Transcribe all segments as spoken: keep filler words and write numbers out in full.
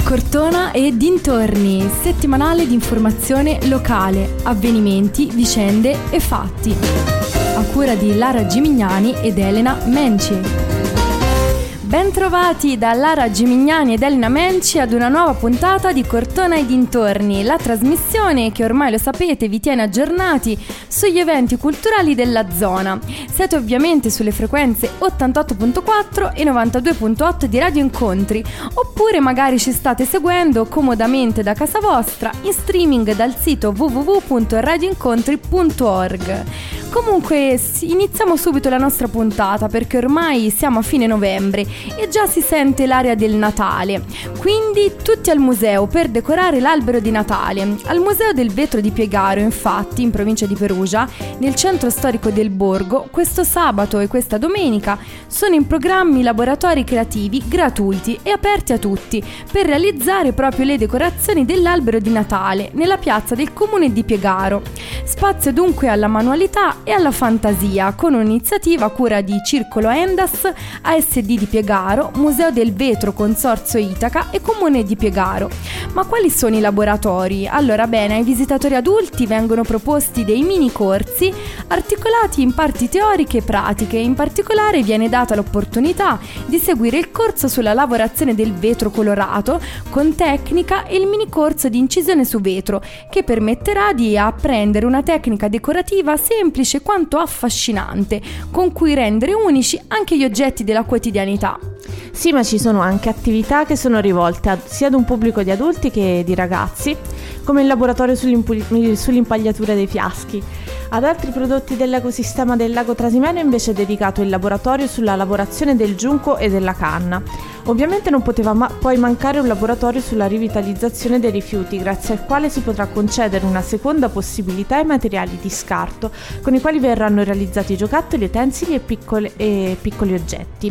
Cortona e dintorni, settimanale di informazione locale, avvenimenti, vicende e fatti. A cura di Lara Gimignani ed Elena Menci. Bentrovati da Lara Gimignani ed Elena Menci ad una nuova puntata di Cortona e dintorni, la trasmissione che ormai lo sapete vi tiene aggiornati sugli eventi culturali della zona. Siete ovviamente sulle frequenze ottantotto virgola quattro e novantadue virgola otto di Radio Incontri, oppure magari ci state seguendo comodamente da casa vostra in streaming dal sito w w w punto radio incontri punto org. Comunque iniziamo subito la nostra puntata perché ormai siamo a fine novembre e già si sente l'aria del Natale, quindi tutti al museo per decorare l'albero di Natale. Al Museo del Vetro di Piegaro, infatti, in provincia di Perugia, nel centro storico del borgo, questo sabato e questa domenica sono in programma laboratori creativi gratuiti e aperti a tutti per realizzare proprio le decorazioni dell'albero di Natale nella piazza del comune di Piegaro. Spazio dunque alla manualità e alla fantasia, con un'iniziativa a cura di Circolo Endas, A S D di Piegaro, Museo del Vetro, Consorzio Itaca e Comune di Piegaro. Ma quali sono i laboratori? Allora bene, ai visitatori adulti vengono proposti dei mini corsi articolati in parti teoriche e pratiche. In particolare viene data l'opportunità di seguire il corso sulla lavorazione del vetro colorato con tecnica e il mini corso di incisione su vetro, che permetterà di apprendere una tecnica decorativa semplice quanto affascinante, con cui rendere unici anche gli oggetti della quotidianità. Sì, ma ci sono anche attività che sono rivolte a, sia ad un pubblico di adulti che di ragazzi, come il laboratorio sull'impagliatura dei fiaschi. Ad altri prodotti dell'ecosistema del lago Trasimeno invece è dedicato il laboratorio sulla lavorazione del giunco e della canna. Ovviamente non poteva ma- poi mancare un laboratorio sulla rivitalizzazione dei rifiuti, grazie al quale si potrà concedere una seconda possibilità ai materiali di scarto, con i quali verranno realizzati giocattoli, utensili e, piccole, e piccoli oggetti.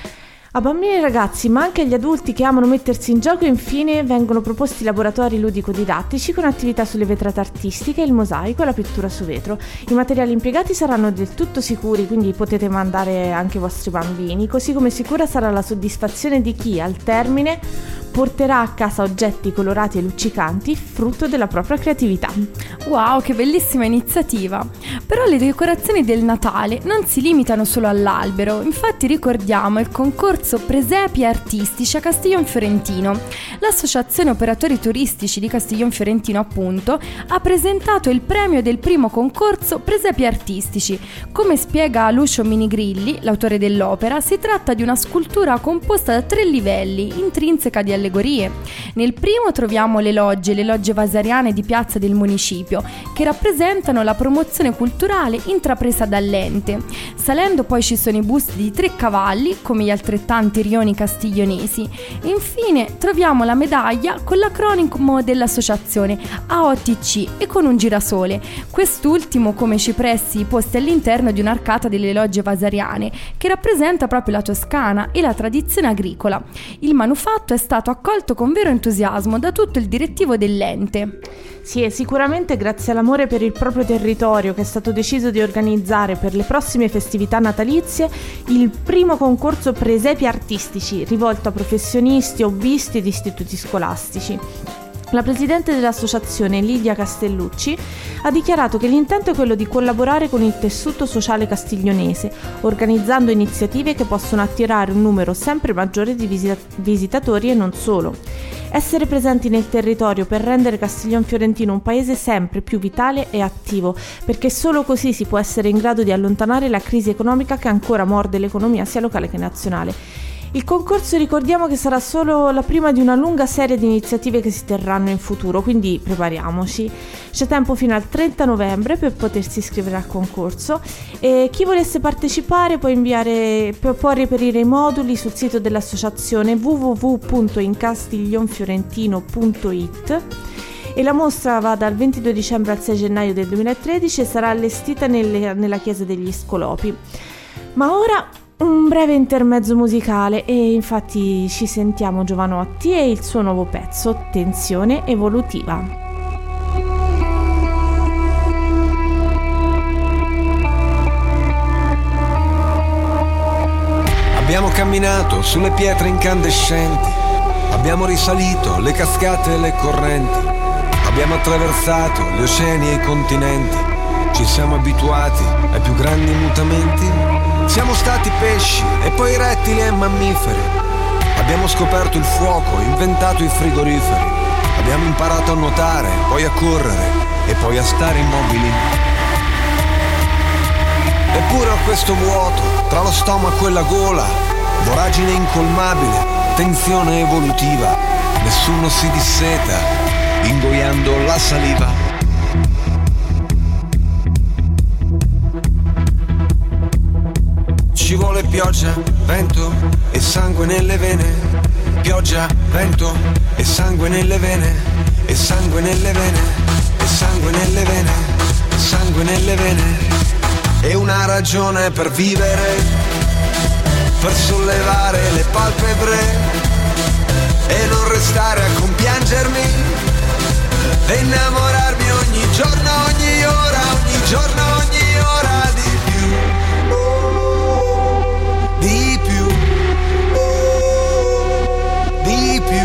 A bambini e ragazzi, ma anche agli adulti che amano mettersi in gioco, infine vengono proposti laboratori ludico-didattici con attività sulle vetrate artistiche, il mosaico e la pittura su vetro. I materiali impiegati saranno del tutto sicuri, quindi potete mandare anche i vostri bambini, così come sicura sarà la soddisfazione di chi, al termine, porterà a casa oggetti colorati e luccicanti, frutto della propria creatività. Wow, che bellissima iniziativa! Però le decorazioni del Natale non si limitano solo all'albero, infatti ricordiamo il concorso Presepi Artistici a Castiglion Fiorentino. L'associazione operatori turistici di Castiglion Fiorentino, appunto, ha presentato il premio del primo concorso Presepi Artistici. Come spiega Lucio Minigrilli, l'autore dell'opera, si tratta di una scultura composta da tre livelli, intrinseca di allegorie. Nel primo troviamo le logge, le logge vasariane di piazza del municipio, che rappresentano la promozione culturale intrapresa dall'ente. Salendo poi ci sono i busti di tre cavalli, come gli altrettanti rioni castiglionesi. E infine troviamo la medaglia con l'acronimo dell'associazione A O T C e con un girasole, quest'ultimo come cipressi posti all'interno di un'arcata delle logge vasariane, che rappresenta proprio la Toscana e la tradizione agricola. Il manufatto è stato accolto con vero entusiasmo da tutto il direttivo dell'ente. Sì, è sicuramente grazie all'amore per il proprio territorio che è stato deciso di organizzare per le prossime festività natalizie il primo concorso Presepi Artistici rivolto a professionisti, hobbisti ed istituti scolastici. La presidente dell'associazione, Lidia Castellucci, ha dichiarato che l'intento è quello di collaborare con il tessuto sociale castiglionese, organizzando iniziative che possono attirare un numero sempre maggiore di visita- visitatori e non solo. Essere presenti nel territorio per rendere Castiglion Fiorentino un paese sempre più vitale e attivo, perché solo così si può essere in grado di allontanare la crisi economica che ancora morde l'economia sia locale che nazionale. Il concorso, ricordiamo che sarà solo la prima di una lunga serie di iniziative che si terranno in futuro, quindi prepariamoci. C'è tempo fino al trenta novembre per potersi iscrivere al concorso e chi volesse partecipare può inviare, può reperire i moduli sul sito dell'associazione w w w punto incastiglionfiorentino punto i t. E la mostra va dal ventidue dicembre al sei gennaio del duemilatredici e sarà allestita nelle, nella chiesa degli Scolopi. Ma ora un breve intermezzo musicale e infatti ci sentiamo Giovanotti e il suo nuovo pezzo Tensione Evolutiva. Abbiamo camminato sulle pietre incandescenti, abbiamo Abbiamo risalito le cascate e le correnti, abbiamo attraversato gli oceani e i continenti, ci siamo abituati ai più grandi mutamenti. Siamo stati pesci e poi rettili e mammiferi, abbiamo scoperto il fuoco, inventato i frigoriferi, abbiamo imparato a nuotare, poi a correre e poi a stare immobili. Eppure ho questo vuoto tra lo stomaco e la gola, voragine incolmabile, tensione evolutiva, nessuno si disseta, ingoiando la saliva. Ci vuole pioggia, vento e sangue nelle vene, pioggia, vento e sangue nelle vene, e sangue nelle vene, e sangue nelle vene, sangue nelle vene. E una ragione per vivere, per sollevare le palpebre e non restare a compiangermi e innamorarmi ogni giorno, ogni ora, ogni giorno, ogni ora di più, di più, di più.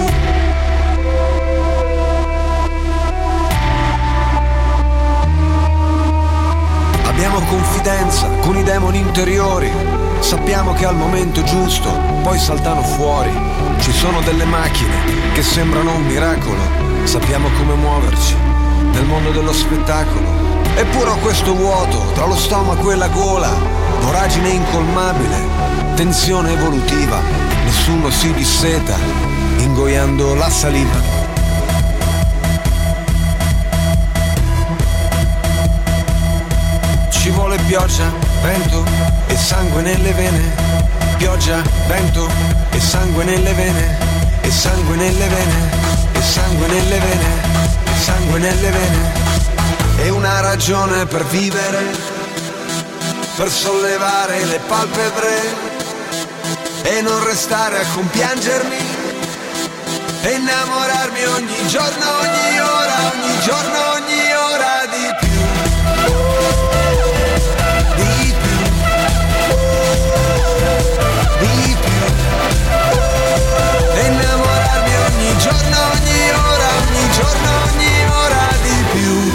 Abbiamo confidenza con i demoni interiori, sappiamo che al momento giusto poi saltano fuori. Ci sono delle macchine che sembrano un miracolo, sappiamo come muoverci nel mondo dello spettacolo. Eppure ho questo vuoto tra lo stomaco e la gola, voragine incolmabile, tensione evolutiva, nessuno si disseta, ingoiando la saliva. Ci vuole pioggia, vento e sangue nelle vene, pioggia, vento e sangue nelle vene, e sangue nelle vene, e sangue nelle vene, e sangue nelle vene. E una ragione per vivere, per sollevare le palpebre e non restare a compiangermi e innamorarmi ogni giorno, ogni ora, ogni giorno, ogni ora di più. Di più, e innamorarmi ogni giorno, ogni ora, ogni giorno, ogni ora di più.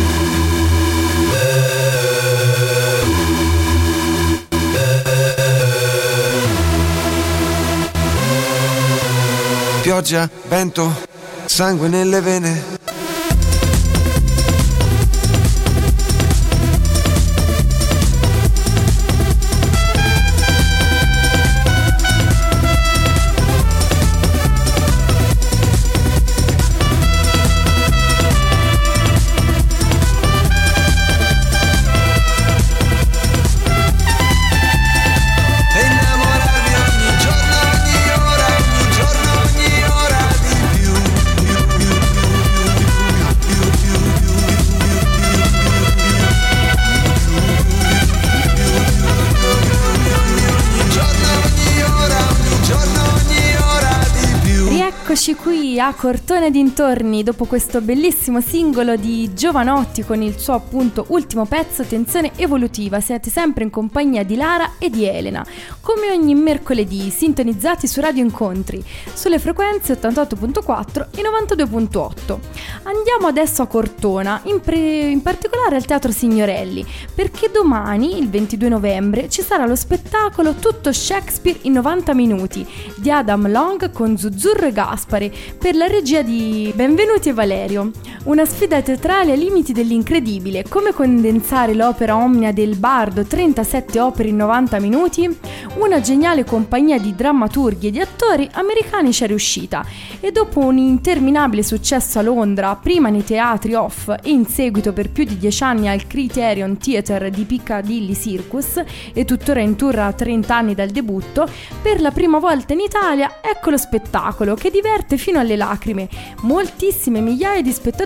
Pioggia, vento, sangue nelle vene. Eccoci qui a Cortona e dintorni dopo questo bellissimo singolo di Jovanotti con il suo appunto ultimo pezzo Tensione evolutiva. Siete sempre in compagnia di Lara e di Elena, come ogni mercoledì sintonizzati su Radio Incontri sulle frequenze ottantotto virgola quattro e novantadue virgola otto. Andiamo adesso a Cortona, in, pre- in particolare al Teatro Signorelli, perché domani, il ventidue novembre, ci sarà lo spettacolo Tutto Shakespeare in novanta minuti di Adam Long con Zuzzurro e Gaspari per la regia di Benvenuti e Valerio. Una sfida teatrale ai limiti dell'incredibile. Come condensare l'opera omnia del bardo, trentasette opere in novanta minuti? Una geniale compagnia di drammaturghi e di attori americani ci è riuscita, e dopo un interminabile successo a Londra, prima nei teatri off e in seguito per più di dieci anni al Criterion Theatre di Piccadilly Circus e tuttora in tour a trenta anni dal debutto, per la prima volta in Italia ecco lo spettacolo che diverte fino alle lacrime moltissime migliaia di spettatori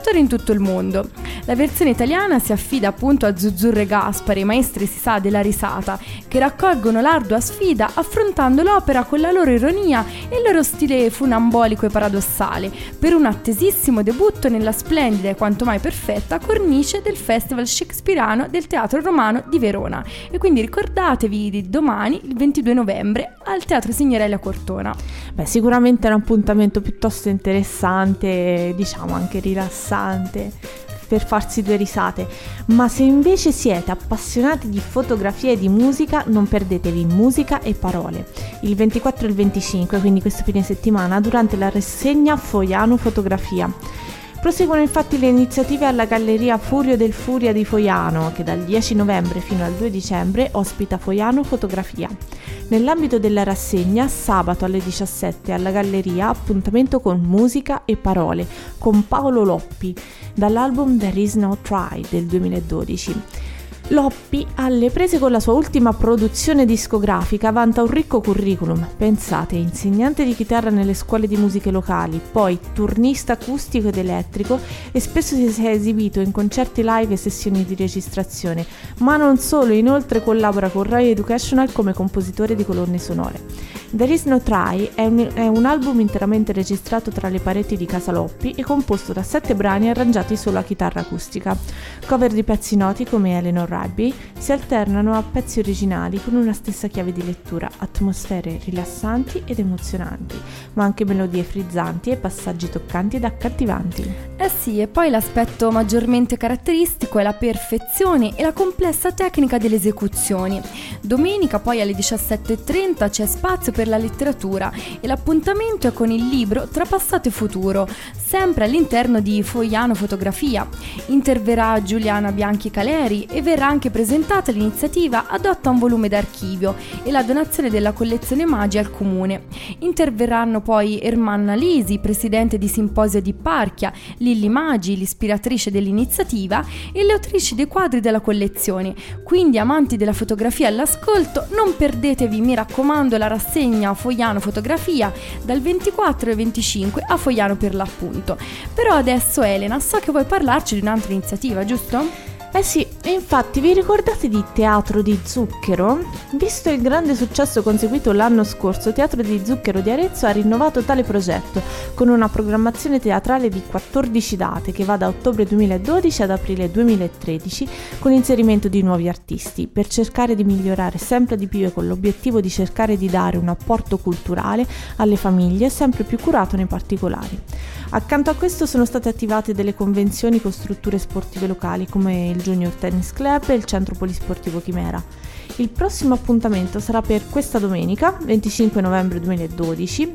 spettatori in tutto il mondo. La versione italiana si affida appunto a Zuzzurro e Gaspare, maestri si sa della risata, che raccolgono l'ardua sfida affrontando l'opera con la loro ironia e il loro stile funambolico e paradossale, per un attesissimo debutto nella splendida e quanto mai perfetta cornice del Festival Shakespeariano del Teatro Romano di Verona. E quindi ricordatevi di domani, il ventidue novembre, al Teatro Signorelli a Cortona. Beh, sicuramente è un appuntamento piuttosto interessante, diciamo anche rilassante, per farsi due risate. Ma se invece siete appassionati di fotografia e di musica, non perdetevi Musica e Parole il ventiquattro e il venticinque, quindi questo fine settimana, durante la rassegna Foiano Fotografia. Proseguono infatti le iniziative alla Galleria Furio del Furia di Foiano, che dal dieci novembre fino al due dicembre ospita Foiano Fotografia. Nell'ambito della rassegna, sabato alle diciassette alla Galleria, appuntamento con Musica e Parole, con Paolo Loppi, dall'album There Is No Try del duemiladodici. Loppi, alle prese con la sua ultima produzione discografica, vanta un ricco curriculum. Pensate, insegnante di chitarra nelle scuole di musiche locali, poi turnista acustico ed elettrico, e spesso si è esibito in concerti live e sessioni di registrazione, ma non solo, inoltre collabora con Rai Educational come compositore di colonne sonore. There Is No Try è un, è un album interamente registrato tra le pareti di Casa Loppi e composto da sette brani arrangiati solo a chitarra acustica. Cover di pezzi noti come Eleanor Rigby si alternano a pezzi originali con una stessa chiave di lettura, atmosfere rilassanti ed emozionanti, ma anche melodie frizzanti e passaggi toccanti ed accattivanti. Eh sì, e poi l'aspetto maggiormente caratteristico è la perfezione e la complessa tecnica delle esecuzioni. Domenica poi alle diciassette e trenta c'è spazio per la letteratura e l'appuntamento è con il libro Tra passato e futuro, sempre all'interno di Foiano Fotografia. Interverrà Giuliana Bianchi Caleri e verrà anche presentata l'iniziativa Adotta un volume d'archivio e la donazione della collezione Magi al comune. Interverranno poi Ermanna Lisi, presidente di Simposio di Parchia, Lilli Magi, l'ispiratrice dell'iniziativa, e le autrici dei quadri della collezione. Quindi, amanti della fotografia all'ascolto, non perdetevi, mi raccomando, la rassegna Foiano Fotografia dal ventiquattro e venticinque a Foiano per l'appunto. Però adesso, Elena, so che vuoi parlarci di un'altra iniziativa, giusto? Eh sì, e infatti vi ricordate di Teatro di Zucchero? Visto il grande successo conseguito l'anno scorso, Teatro di Zucchero di Arezzo ha rinnovato tale progetto con una programmazione teatrale di quattordici date che va da ottobre duemiladodici ad aprile duemilatredici, con inserimento di nuovi artisti, per cercare di migliorare sempre di più e con l'obiettivo di cercare di dare un apporto culturale alle famiglie sempre più curato nei particolari. Accanto a questo sono state attivate delle convenzioni con strutture sportive locali come il Junior Tennis Club e il Centro Polisportivo Chimera. Il prossimo appuntamento sarà per questa domenica, venticinque novembre duemiladodici,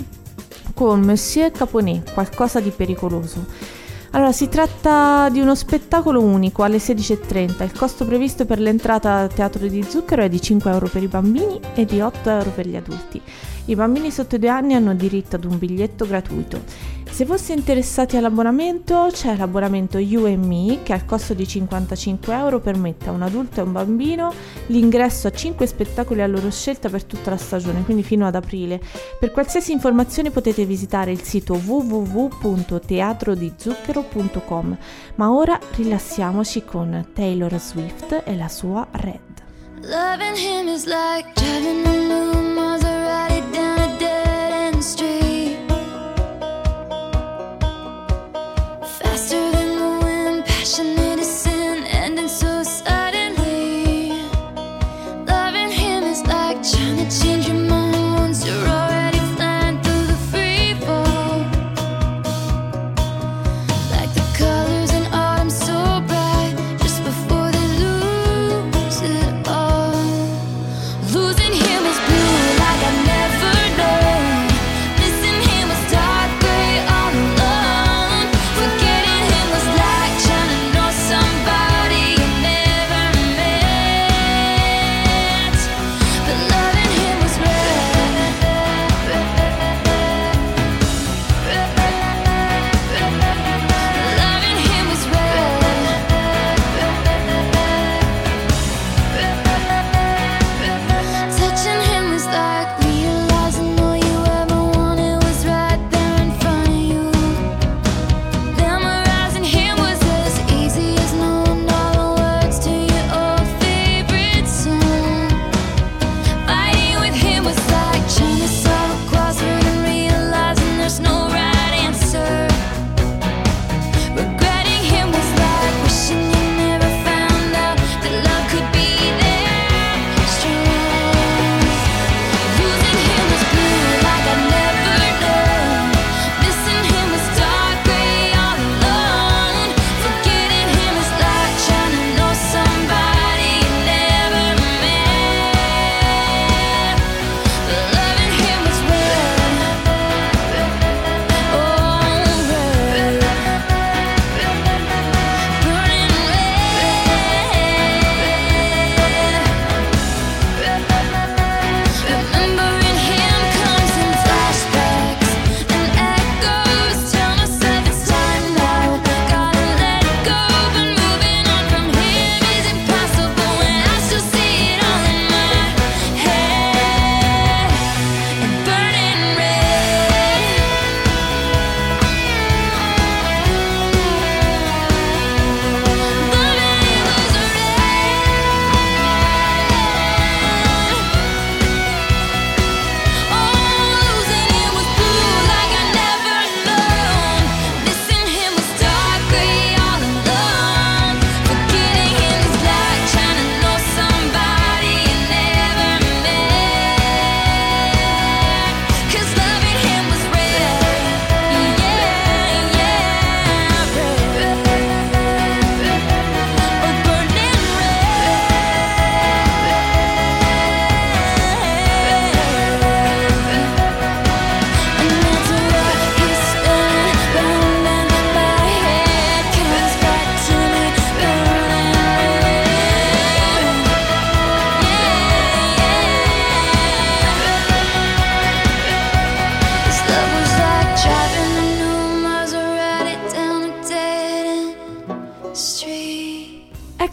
con Monsieur Caponet, Qualcosa di pericoloso. Allora, si tratta di uno spettacolo unico alle sedici e trenta. Il costo previsto per l'entrata al Teatro di Zucchero è di cinque euro per i bambini e di otto euro per gli adulti. I bambini sotto i due anni hanno diritto ad un biglietto gratuito. Se foste interessati all'abbonamento, c'è l'abbonamento You and Me, che al costo di cinquantacinque euro permette a un adulto e a un bambino l'ingresso a cinque spettacoli a loro scelta per tutta la stagione, quindi fino ad aprile. Per qualsiasi informazione potete visitare il sito w w w punto teatro di zucchero punto com. Ma ora rilassiamoci con Taylor Swift e la sua Red. Loving him is like driving a new Maserati down a dead end street. Faster than the wind, passionate as sin, ending so suddenly. Loving him is like trying to change your mind once you're already flying through the free fall. Like the colors in autumn so bright, just before they lose it all. Losing him is blue, like I never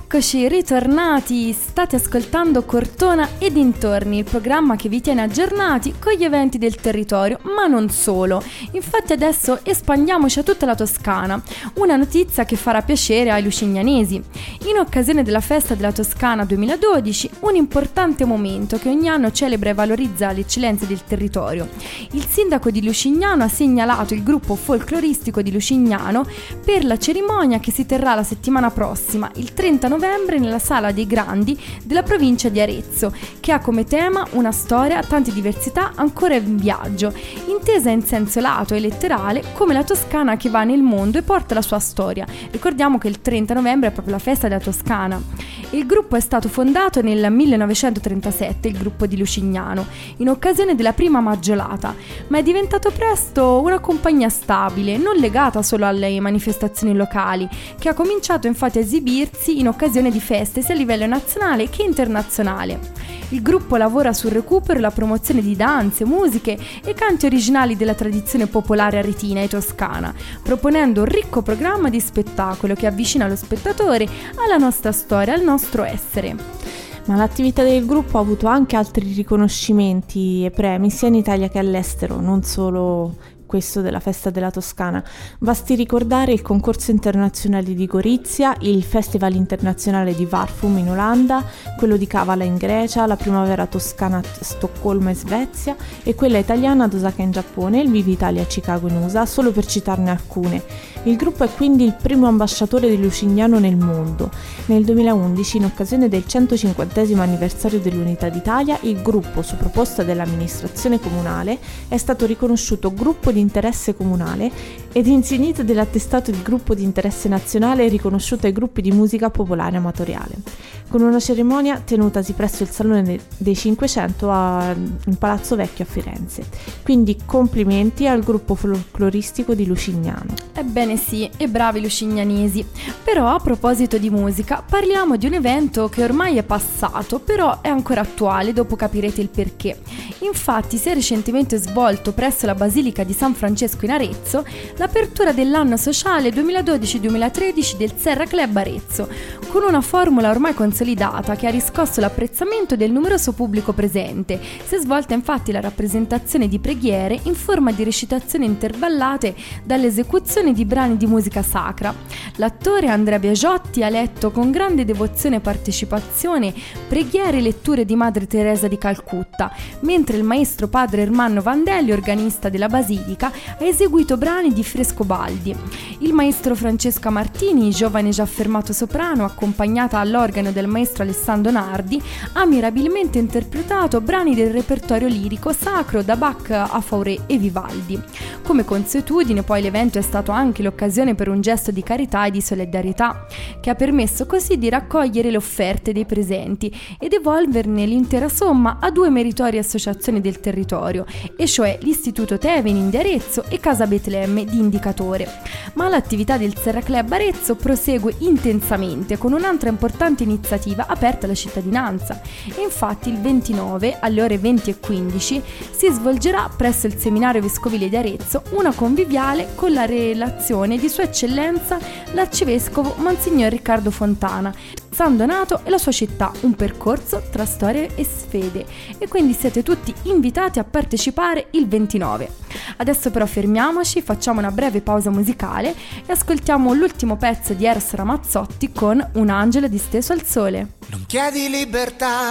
Eccoci ritornati, state ascoltando Cortona e dintorni, il programma che vi tiene aggiornati con gli eventi del territorio, ma non solo. Infatti adesso espandiamoci a tutta la Toscana, una notizia che farà piacere ai lucignanesi. In occasione della Festa della Toscana duemiladodici, un importante momento che ogni anno celebra e valorizza le eccellenze del territorio. Il sindaco di Lucignano ha segnalato il gruppo folcloristico di Lucignano per la cerimonia che si terrà la settimana prossima, il trenta novembre, nella Sala dei Grandi della provincia di Arezzo, che ha come tema una storia, tante diversità, ancora in viaggio, intesa in senso lato e letterale come la Toscana che va nel mondo e porta la sua storia. Ricordiamo che il trenta novembre è proprio la festa della Toscana. Il gruppo è stato fondato nel millenovecentotrentasette, il gruppo di Lucignano, in occasione della prima maggiolata, ma è diventato presto una compagnia stabile, non legata solo alle manifestazioni locali, che ha cominciato infatti a esibirsi in occasione di feste sia a livello nazionale che internazionale. Il gruppo lavora sul recupero e la promozione di danze, musiche e canti originali della tradizione popolare aretina e toscana, proponendo un ricco programma di spettacolo che avvicina lo spettatore alla nostra storia, al nostro essere. Ma l'attività del gruppo ha avuto anche altri riconoscimenti e premi sia in Italia che all'estero, non solo questo della Festa della Toscana. Basti ricordare il concorso internazionale di Gorizia, il Festival internazionale di Varfum in Olanda, quello di Kavala in Grecia, la Primavera Toscana a Stoccolma in Svezia e quella italiana ad Osaka in Giappone, il Vivi Italia a Chicago in U S A, solo per citarne alcune. Il gruppo è quindi il primo ambasciatore di Lucignano nel mondo. Nel duemilaundici, in occasione del centocinquantesimo anniversario dell'Unità d'Italia, il gruppo, su proposta dell'amministrazione comunale, è stato riconosciuto gruppo di interesse comunale ed insignito dell'attestato di gruppo di interesse nazionale riconosciuto ai gruppi di musica popolare amatoriale, con una cerimonia tenutasi presso il Salone dei Cinquecento a, in Palazzo Vecchio a Firenze. Quindi complimenti al gruppo folcloristico di Lucignano. Ebbene sì, e bravi lucignanesi. Però a proposito di musica, parliamo di un evento che ormai è passato, però è ancora attuale, dopo capirete il perché. Infatti si è recentemente svolto presso la Basilica di San Francesco in Arezzo l'apertura dell'anno sociale duemiladodici duemilatredici del Serra Club Arezzo, con una formula ormai consolidata che ha riscosso l'apprezzamento del numeroso pubblico presente. Si è svolta infatti la rappresentazione di preghiere in forma di recitazioni intervallate dall'esecuzione di brani di musica sacra. L'attore Andrea Biagiotti ha letto con grande devozione e partecipazione preghiere e letture di Madre Teresa di Calcutta, mentre il maestro padre Ermanno Vandelli, organista della Basilica, ha eseguito brani di Frescobaldi. Il maestro Francesca Martini, giovane già affermato soprano, accompagnata all'organo del maestro Alessandro Nardi, ha mirabilmente interpretato brani del repertorio lirico sacro da Bach a Fauré e Vivaldi. Come consuetudine, poi, l'evento è stato anche l'occasione per un gesto di carità e di solidarietà, che ha permesso così di raccogliere le offerte dei presenti ed evolverne l'intera somma a due meritori associazioni del territorio, e cioè l'Istituto Tevenin di Arezzo e Casa Betlemme di Indicatore. Ma l'attività del Serra Club Arezzo prosegue intensamente con un'altra importante iniziativa aperta alla cittadinanza. E infatti il ventinove alle ore venti e quindici si svolgerà presso il Seminario Vescovile di Arezzo una conviviale con la relazione di Sua Eccellenza l'Arcivescovo Monsignor Riccardo Fontana, San Donato e la sua città, un percorso tra storia e fede, e quindi siete tutti invitati a partecipare il ventinove. Adesso però fermiamoci, facciamo una breve pausa musicale e ascoltiamo l'ultimo pezzo di Eros Ramazzotti con Un angelo disteso al sole. Non chiedi libertà,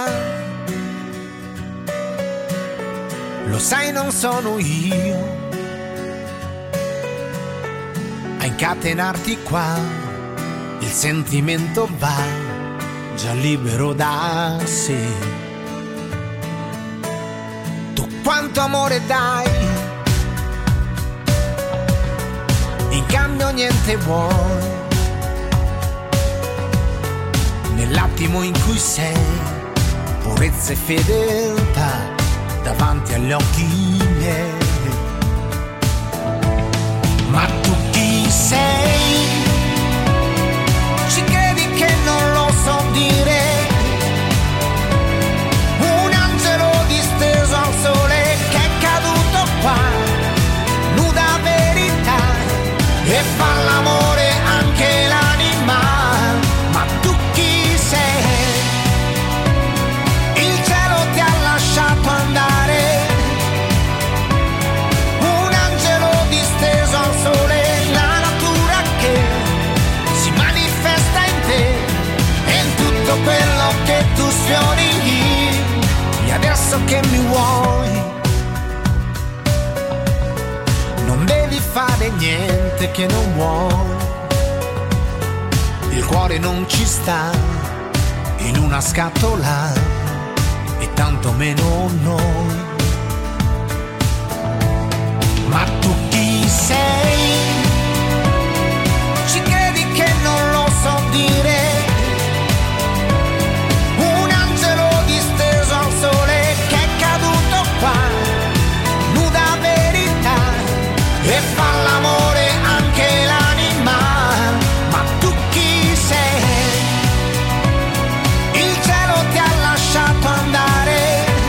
lo sai non sono io a incatenarti qua, il sentimento va già libero da sé. Tu quanto amore dai, in cambio niente vuoi, nell'attimo in cui sei purezza e fedeltà davanti agli occhi miei. Ma tu chi sei? Ci credi che non lo so dire? Un angelo disteso al sole che è caduto qua, nuda verità, e fa l'amore anche l'anima. Ma tu chi niente che non vuoi, il cuore non ci sta in una scatola e tanto meno noi. Ma tu chi sei? Ci credi che non lo so dire? Un angelo disteso al sole che è caduto qua, nuda verità, e fa l'amore anche l'anima. Ma tu chi sei? Il cielo ti ha lasciato andare,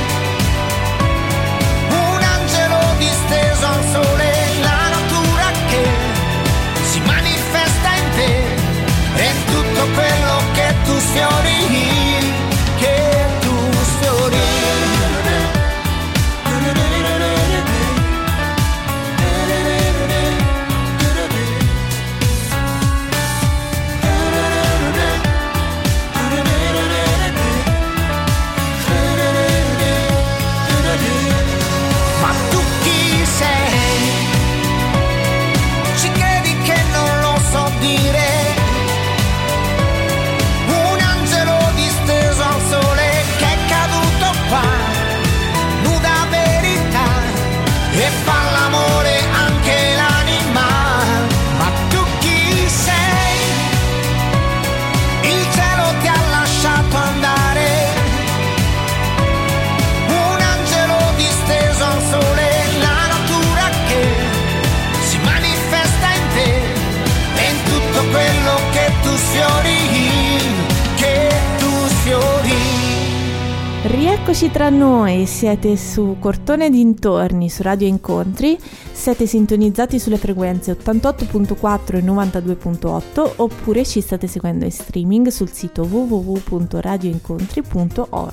un angelo disteso al sole, la natura che si manifesta in te, e tutto quello che tu sfiori, che tu sfiori. Ma tu chi sei? Ci credi che non lo so dire? Un angelo disteso al sole che è caduto qua, nuda verità, e fa l'amore anche l'anima. Ma tu chi sei? Il cielo ti ha lasciato andare, un angelo disteso al sole, la natura che si manifesta in te, e in tutto quello che tu sfiori, che tu sfiori. Rieccoci tra noi, siete su Cortone dintorni, su Radio Incontri, siete sintonizzati sulle frequenze ottantotto virgola quattro e novantadue virgola otto, oppure ci state seguendo in streaming sul sito w w w punto radio incontri punto org.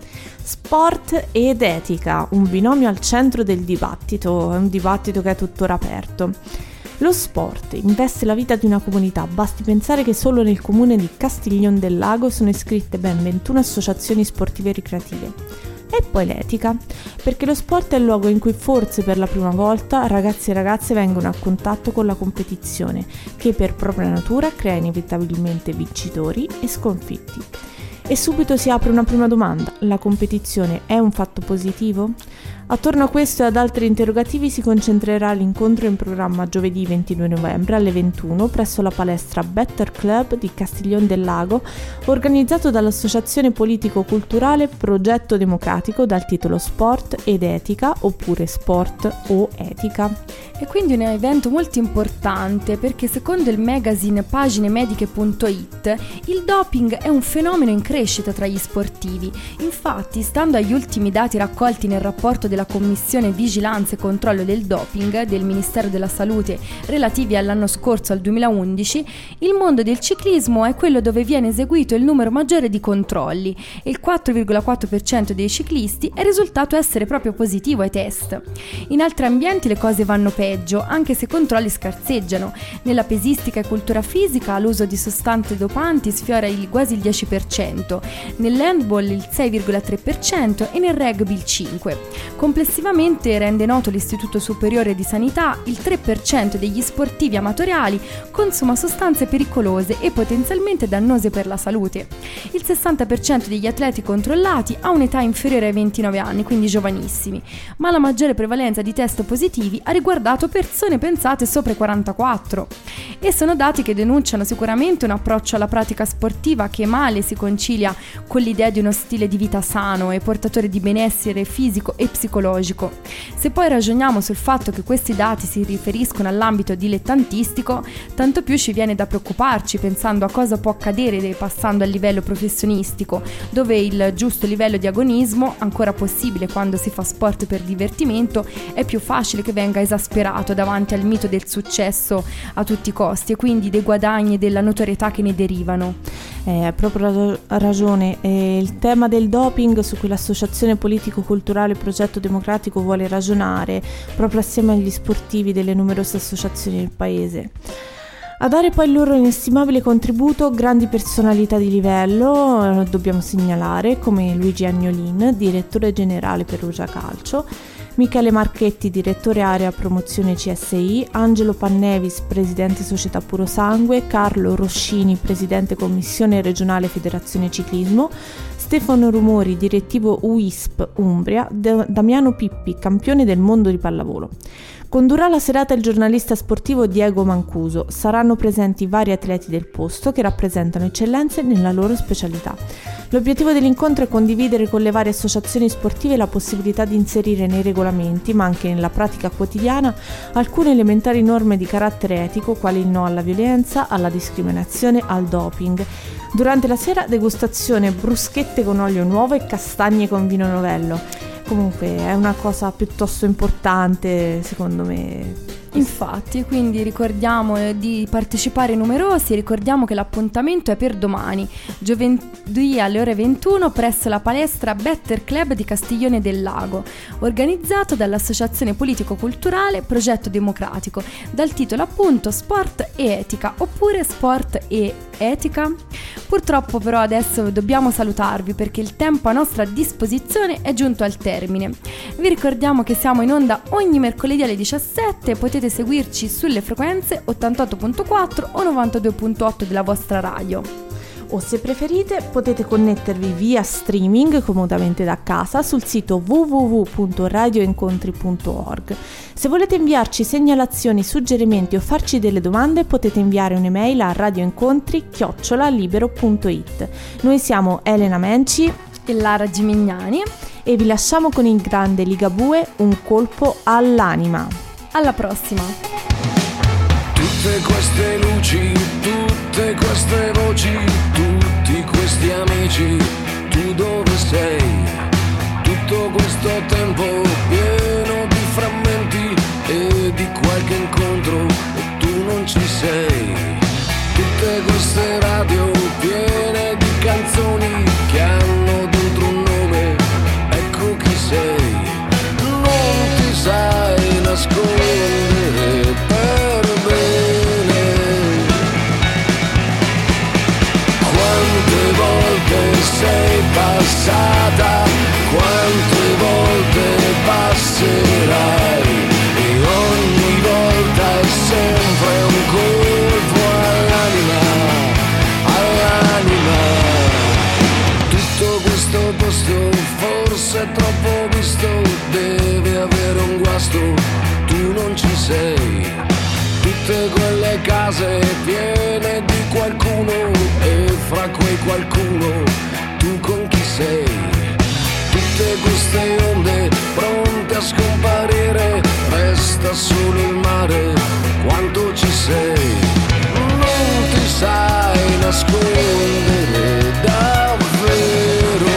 Sport ed etica, un binomio al centro del dibattito, è un dibattito che è tuttora aperto. Lo sport investe la vita di una comunità, basti pensare che solo nel comune di Castiglion del Lago sono iscritte ben ventuno associazioni sportive e ricreative. E poi l'etica, perché lo sport è il luogo in cui forse per la prima volta ragazzi e ragazze vengono a contatto con la competizione, che per propria natura crea inevitabilmente vincitori e sconfitti. E subito si apre una prima domanda: la competizione è un fatto positivo? Attorno a questo e ad altri interrogativi si concentrerà l'incontro in programma giovedì ventidue novembre alle ventuno presso la palestra Better Club di Castiglion del Lago, organizzato dall'associazione politico-culturale Progetto Democratico dal titolo Sport ed Etica, oppure Sport o Etica. E quindi un evento molto importante, perché secondo il magazine paginemediche punto it il doping è un fenomeno in crescita tra gli sportivi. Infatti, stando agli ultimi dati raccolti nel rapporto della Commissione Vigilanza e Controllo del Doping del Ministero della Salute relativi all'anno scorso, al duemilaundici, il mondo del ciclismo è quello dove viene eseguito il numero maggiore di controlli e il quattro virgola quattro per cento dei ciclisti è risultato essere proprio positivo ai test. In altri ambienti le cose vanno peggio, anche se i controlli scarseggiano. Nella pesistica e cultura fisica l'uso di sostanze dopanti sfiora il quasi il dieci per cento, nell'handball il sei virgola tre per cento e nel rugby il cinque per cento. Complessivamente, rende noto l'Istituto Superiore di Sanità, il tre per cento degli sportivi amatoriali consuma sostanze pericolose e potenzialmente dannose per la salute. Il sessanta per cento degli atleti controllati ha un'età inferiore ai ventinove anni, quindi giovanissimi, ma la maggiore prevalenza di test positivi ha riguardato persone pensate sopra i quarantaquattro. E sono dati che denunciano sicuramente un approccio alla pratica sportiva che male si concilia con l'idea di uno stile di vita sano e portatore di benessere fisico e psicologico. Se poi ragioniamo sul fatto che questi dati si riferiscono all'ambito dilettantistico, tanto più ci viene da preoccuparci pensando a cosa può accadere passando al livello professionistico, dove il giusto livello di agonismo, ancora possibile quando si fa sport per divertimento, è più facile che venga esasperato davanti al mito del successo a tutti i costi e quindi dei guadagni e della notorietà che ne derivano. Eh, hai proprio ragione, eh, il tema del doping su cui l'associazione politico-culturale Progetto Democratico vuole ragionare proprio assieme agli sportivi delle numerose associazioni del paese. A dare poi il loro inestimabile contributo grandi personalità di livello, eh, dobbiamo segnalare, come Luigi Agnolin, direttore generale Perugia Calcio, Michele Marchetti, direttore area promozione C S I, Angelo Pannevis, presidente società Puro Sangue, Carlo Roscini, presidente commissione regionale federazione ciclismo, Stefano Rumori, direttivo U I S P Umbria, D- Damiano Pippi, campione del mondo di pallavolo. Condurrà la serata il giornalista sportivo Diego Mancuso. Saranno presenti vari atleti del posto che rappresentano eccellenze nella loro specialità. L'obiettivo dell'incontro è condividere con le varie associazioni sportive la possibilità di inserire nei regolamenti, ma anche nella pratica quotidiana, alcune elementari norme di carattere etico, quali il no alla violenza, alla discriminazione, al doping. Durante la sera, degustazione bruschette con olio nuovo e castagne con vino novello. Comunque è una cosa piuttosto importante, secondo me. Infatti, quindi ricordiamo di partecipare numerosi e ricordiamo che l'appuntamento è per domani, giovedì alle ore ventuno presso la palestra Better Club di Castiglione del Lago, organizzato dall'Associazione Politico-Culturale Progetto Democratico, dal titolo appunto Sport e Etica, oppure Sport e Etica. Purtroppo però adesso dobbiamo salutarvi perché il tempo a nostra disposizione è giunto al termine. Vi ricordiamo che siamo in onda ogni mercoledì alle diciassette, potete seguirci sulle frequenze ottantotto virgola quattro o novantadue virgola otto della vostra radio. O se preferite potete connettervi via streaming comodamente da casa sul sito w w w punto radioincontri punto org. Se volete inviarci segnalazioni, suggerimenti o farci delle domande potete inviare un'email a radioincontri chiocciola libero punto it. Noi siamo Elena Menci e Lara Gimignani e vi lasciamo con il grande Ligabue, Un colpo all'anima. Alla prossima! Tutte queste luci, tutte queste voci, tutti questi amici, tu dove sei? Tutto questo tempo pieno di frammenti e di qualche incontro e tu non ci sei. Tutte queste radio piene di canzoni che hanno dentro un nome, ecco chi sei. Non ti sai nascondere per bene. Quante volte sei passata, quante volte passerai, e ogni volta è sempre un colpo all'anima, all'anima. Tutto questo posto forse è troppo visto, deve avere un guasto, tu non ci sei. Tutte quelle case piene di qualcuno e fra quei qualcuno tu con chi sei. Tutte queste onde pronte a scomparire, resta solo il mare, quanto ci sei. Non ti sai nascondere davvero.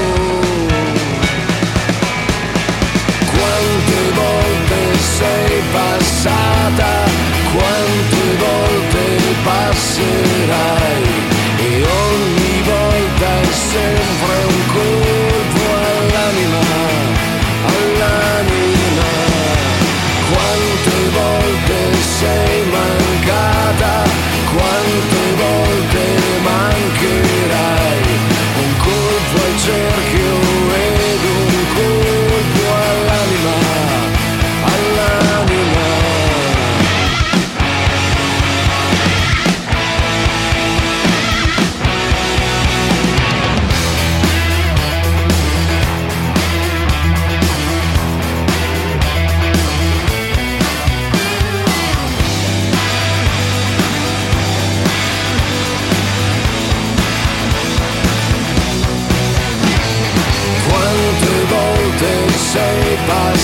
Quante volte sei passata, quante volte passerai, e ogni volta è sempre un colpo all'anima, all'anima. Quante volte sei mancata, quante volte mancherai, un colpo al cerchio ed un colpo all'anima, all'anima. Sei passata,